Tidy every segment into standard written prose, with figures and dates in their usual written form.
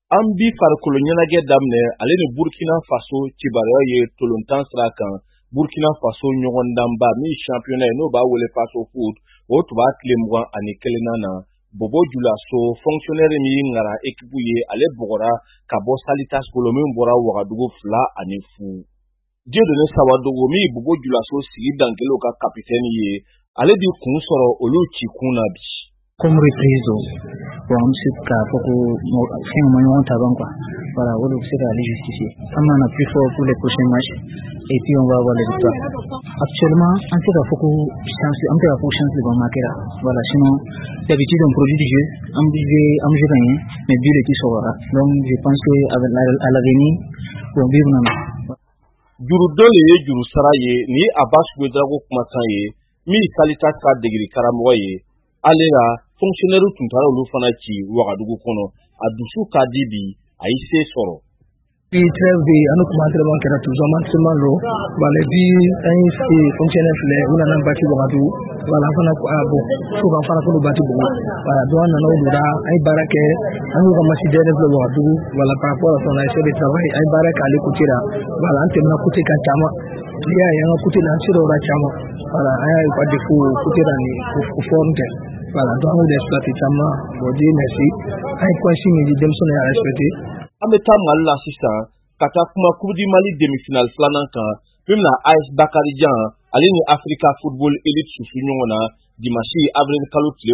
Ambi farikolo ɲɛnajɛ daminɛ ale ni Burkina Faso kibaruya ye tolontan sira kan. Burkina Faso ɲɔgɔndanba min championnat n'o b'a wele Faso Foot o tun b'a tile 21 na. Bobo Dioulasso fonctionnaire min ngara équipe ye ale bɔgɔra ka bɔ Salitas Kolo min bɔra Wagadugu 2-0. Dieudonné Sawadogo min Bobo Dioulasso sigi dankelo ka capitaine ye ale di kun sɔrɔ olu ci kun na bi. Comme reprise, bon, c'est qu'à beaucoup, c'est un moment avant quoi. Voilà, on doit aller justifier. On en a plus fort pour les prochains matchs et puis on va avoir les victoires. Actuellement, on sait qu'il y a beaucoup de chance de marquer là. Voilà, sinon, d'habitude on produit du jeu, on joue rien, mais but est sur là. Donc je pense qu'à l'avenir, on va vivre maintenant. Jurudole ye juru saraye ni Abbas Ouedraogo kumakan ye mi Salitas ka degiri karamɔgɔ ye ale la fonctionnaire tun taara olu fana ci Wagadugu kɔnɔ a dusu ka di bi a yi se sɔrɔ. Puis trêve bi anu kuma entraînement kɛra toujours maximum lo wala bi an yi fonctionnaire filɛ u nana bati Wagadugu wala fana bon fo ka fara ko bati bugu wala donc an nana o la an yi baara kɛ an y'u ka match dernier filɛ Wagadugu wala par rapport à son essai de travail an yi baara kɛ ale côté la wala an tɛmɛna côté kan caman il y a un côté là sur la caman wala an y'a pas de côté là ni forme tɛ voilà donc on exploite caman bon Dieu merci an yi consigne di denmisɛnw y'a respecté. An bɛ taa Mali la sisan ka taa kuma Coupe du Mali demi-finale filanan kan min na AS Bakarijan ale ni Africa Football Elite susu ɲɔgɔn na dimanche avril kalo tile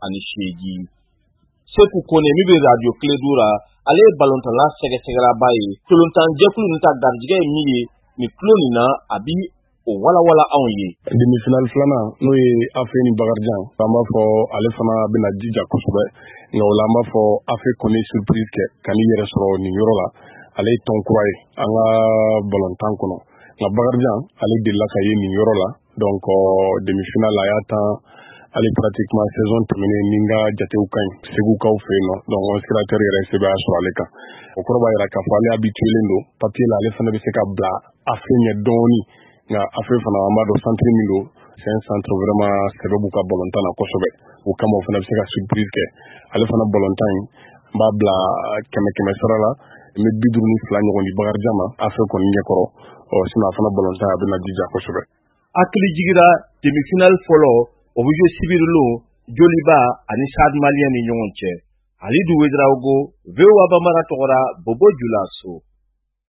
28. Seku Kone min bɛ radio Clédou la ale ye ballontanla sɛgɛsɛgɛraba ye tolontan jɛkulu nin ta garijɛgɛ ye min ye nin tulo nin na a bi o walawala anw ye. Demi-finale filanan n'o ye Afe ni Bakarijan an b'a fɔ ale fana bɛna jija kosɛbɛ nka o la an b'a fɔ Afe kɔni surprise kɛ ka n'i yɛrɛ sɔrɔ nin yɔrɔ la ale ye tɔn kura ye an ka ballontan kɔnɔ nka Bakarijan ale delila ka ye nin yɔrɔ la donc demi-finale a y'a tan ale pratiquement saison tɛmɛnen ni n ka jatew ka ɲi segukaw fɛ yen nɔ donc inspirateur yɛrɛ sɛbɛn y'a sɔrɔ ale kan o kɔrɔ b'a jira k'a fɔ ale habituelen don papier la ale fana bɛ se ka bila Afe ɲɛ dɔɔni nka Afe fana an b'a dɔn centre min don c'est un centre vraiment sɛbɛ b'u ka ballontan na kosɛbɛ o kama o fana bɛ se ka surprise kɛ ale fana ballontan in n b'a bila 100 sara la n bɛ 52 ɲɔgɔn di Bakarijan ma Afe kɔni ɲɛkɔrɔ sinon a fana ballontan a bɛna jija kosɛbɛ. Hakili jigira demi-finale fɔlɔ o bɛ jouer Sibirilo Joliba ani Stade Malien ni ɲɔgɔn cɛ. Alidu Ouedraogo VOA Bambara tɔgɔra Bobo Dioulasso.